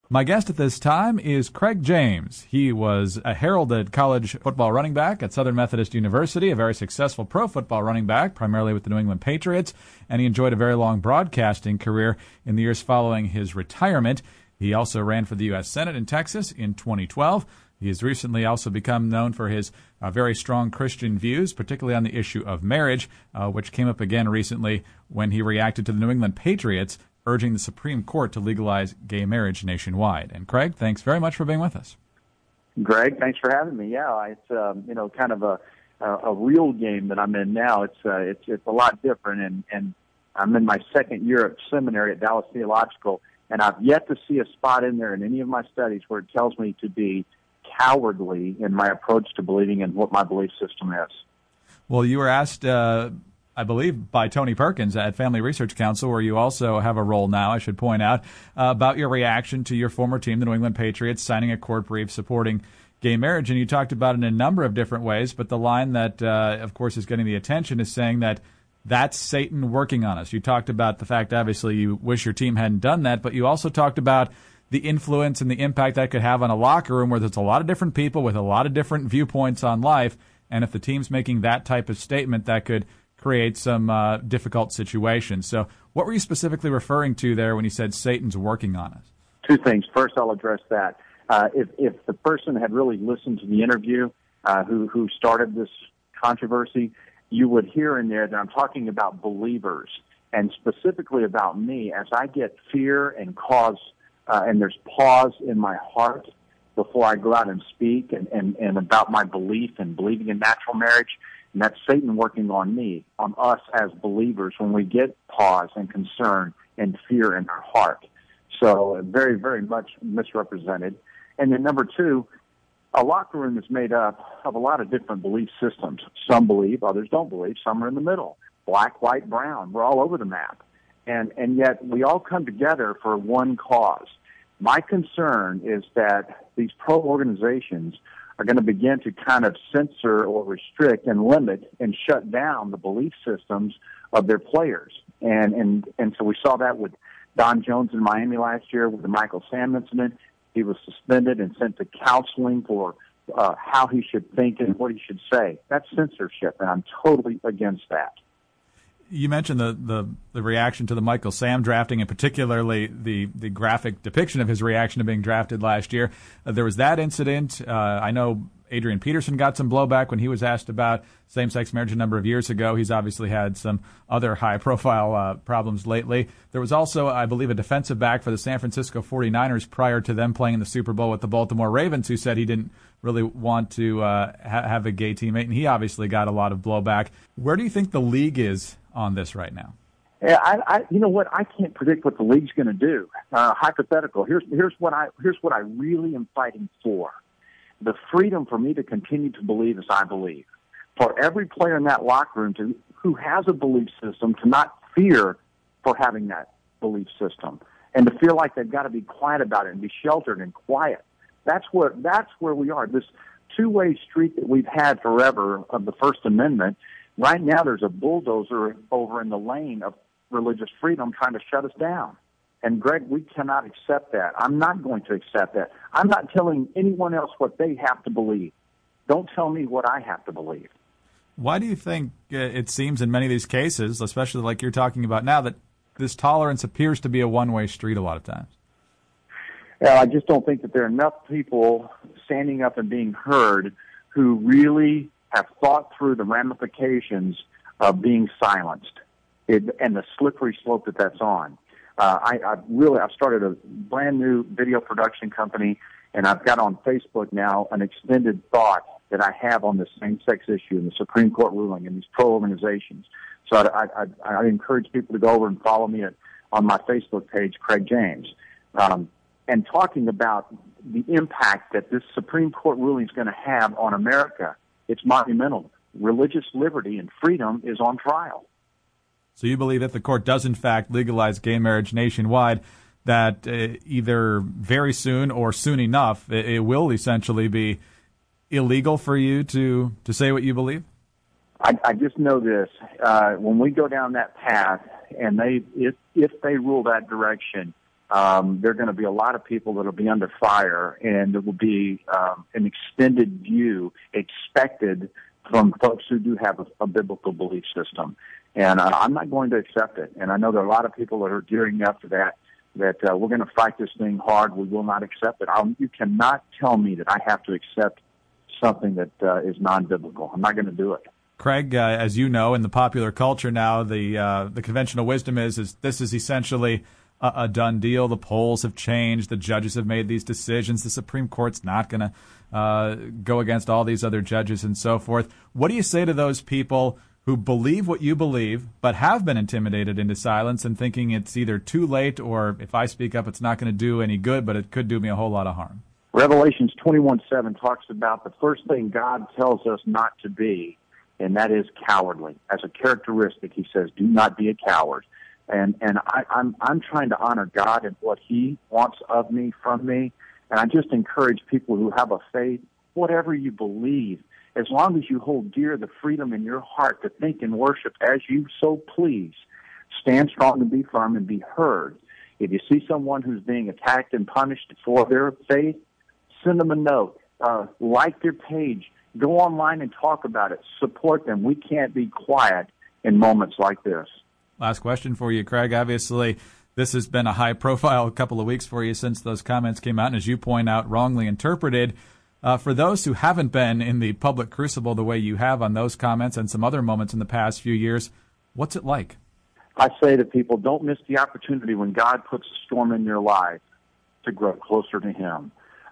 My guest at this time is Craig James. He was a heralded college football running back at Southern Methodist University, a very successful pro football running back, primarily with the New England Patriots, and he enjoyed a very long broadcasting career in the years following his retirement. He also ran for the U.S. Senate in Texas in 2012. He has recently also become known for his very strong Christian views, particularly on the issue of marriage, which came up again recently when he reacted to the New England Patriots urging the Supreme Court to legalize gay marriage nationwide. And Craig, thanks very much for being with us. Greg, thanks for having me. Yeah, it's kind of a real game that I'm in now. It's a lot different, and I'm in my second year at seminary at Dallas Theological, and I've yet to see a spot in there in any of my studies where it tells me to be cowardly in my approach to believing in what my belief system is. Well, you were asked, I believe, by Tony Perkins at Family Research Council, where you also have a role now, I should point out, about your reaction to your former team, the New England Patriots, signing a court brief supporting gay marriage. And you talked about it in a number of different ways, but the line that, of course, is getting the attention is saying that that's Satan working on us. You talked about the fact, obviously, you wish your team hadn't done that, but you also talked about the influence and the impact that could have on a locker room where there's a lot of different people with a lot of different viewpoints on life. And if the team's making that type of statement, that could create some difficult situations. So what were you specifically referring to there when you said Satan's working on us? Two things. First, I'll address that. If the person had really listened to the interview who started this controversy, you would hear in there that I'm talking about believers, and specifically about me, as I get fear and and there's pause in my heart before I go out and speak and about my belief and believing in natural marriage. And that's Satan working on me, on us as believers, when we get pause and concern and fear in our heart. So very, very much misrepresented. And then number two, a locker room is made up of a lot of different belief systems. Some believe, others don't believe. Some are in the middle. Black, white, brown. We're all over the map. And yet we all come together for one cause. My concern is that these pro organizations are going to begin to kind of censor or restrict and limit and shut down the belief systems of their players. And so we saw that with Don Jones in Miami last year with the Michael Sam incident. He was suspended and sent to counseling for how he should think and what he should say. That's censorship, and I'm totally against that. You mentioned the reaction to the Michael Sam drafting, and particularly the graphic depiction of his reaction to being drafted last year. There was that incident. I know Adrian Peterson got some blowback when he was asked about same-sex marriage a number of years ago. He's obviously had some other high-profile problems lately. There was also, I believe, a defensive back for the San Francisco 49ers prior to them playing in the Super Bowl with the Baltimore Ravens who said he didn't really want to have a gay teammate, and he obviously got a lot of blowback. Where do you think the league is on this right now? Yeah, you know what? I can't predict what the league's going to do. Hypothetical. Here's what I really am fighting for: the freedom for me to continue to believe as I believe. For every player in that locker room who has a belief system to not fear for having that belief system, and to feel like they've got to be quiet about it and be sheltered and quiet. That's where we are. This two-way street that we've had forever of the First Amendment. Right now, there's a bulldozer over in the lane of religious freedom trying to shut us down. And, Greg, we cannot accept that. I'm not going to accept that. I'm not telling anyone else what they have to believe. Don't tell me what I have to believe. Why do you think it seems in many of these cases, especially like you're talking about now, that this tolerance appears to be a one-way street a lot of times? I just don't think that there are enough people standing up and being heard who really have thought through the ramifications of being silenced and the slippery slope that's on. I've started a brand new video production company, and I've got on Facebook now an extended thought that I have on the same-sex issue and the Supreme Court ruling and these pro organizations. So I encourage people to go over and follow me on my Facebook page, Craig James, and talking about the impact that this Supreme Court ruling is going to have on America. It's monumental. Religious liberty and freedom is on trial. So you believe if the court does, in fact, legalize gay marriage nationwide, that either very soon or soon enough, it will essentially be illegal for you to say what you believe? I just know this. When we go down that path, and if they rule that direction, there are going to be a lot of people that will be under fire, and there will be an extended view expected from folks who do have a biblical belief system. And I'm not going to accept it. And I know there are a lot of people that are gearing up to that we're going to fight this thing hard. We will not accept it. You cannot tell me that I have to accept something that is non-biblical. I'm not going to do it. Craig, as you know, in the popular culture now, the conventional wisdom is this is essentially a done deal. The polls have changed. The judges have made these decisions. The Supreme Court's not going to go against all these other judges and so forth. What do you say to those people who believe what you believe but have been intimidated into silence and thinking it's either too late or if I speak up, it's not going to do any good, but it could do me a whole lot of harm? Revelations 21:7 talks about the first thing God tells us not to be, and that is cowardly. As a characteristic, he says, do not be a coward. And I'm trying to honor God and what he wants of me, from me. And I just encourage people who have a faith, whatever you believe, as long as you hold dear the freedom in your heart to think and worship as you so please, stand strong and be firm and be heard. If you see someone who's being attacked and punished for their faith, send them a note, like their page, go online and talk about it, support them. We can't be quiet in moments like this. Last question for you, Craig. Obviously, this has been a high-profile couple of weeks for you since those comments came out, and as you point out, wrongly interpreted. For those who haven't been in the public crucible the way you have on those comments and some other moments in the past few years, what's it like? I say to people, don't miss the opportunity when God puts a storm in your life to grow closer to him.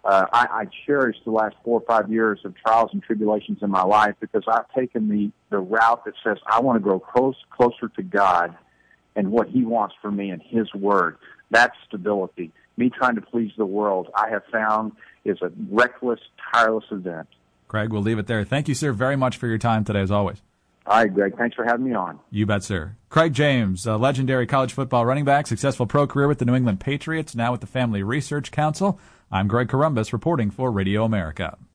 I cherish the last 4 or 5 years of trials and tribulations in my life because I've taken the route that says I want to grow closer to God and what he wants for me and his word. That's stability. Me trying to please the world, I have found, is a reckless, tireless event. Craig, we'll leave it there. Thank you, sir, very much for your time today, as always. All right, Greg. Thanks for having me on. You bet, sir. Craig James, a legendary college football running back, successful pro career with the New England Patriots, now with the Family Research Council. I'm Greg Corombos reporting for Radio America.